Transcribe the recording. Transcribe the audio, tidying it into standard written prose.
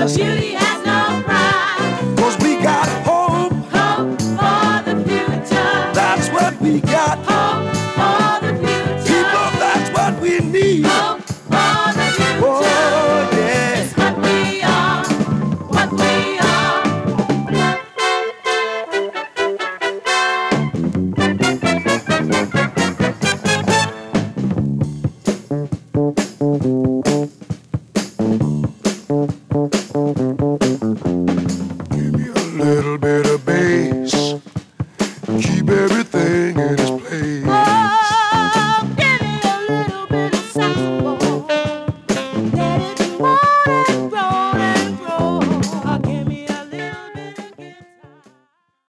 beauty has no price. 'Cause we got hope. Hope for the future. That's what we got. Hope for the future. People, that's what we need. Hope for the future. Oh, yeah. It's what we are. What we are.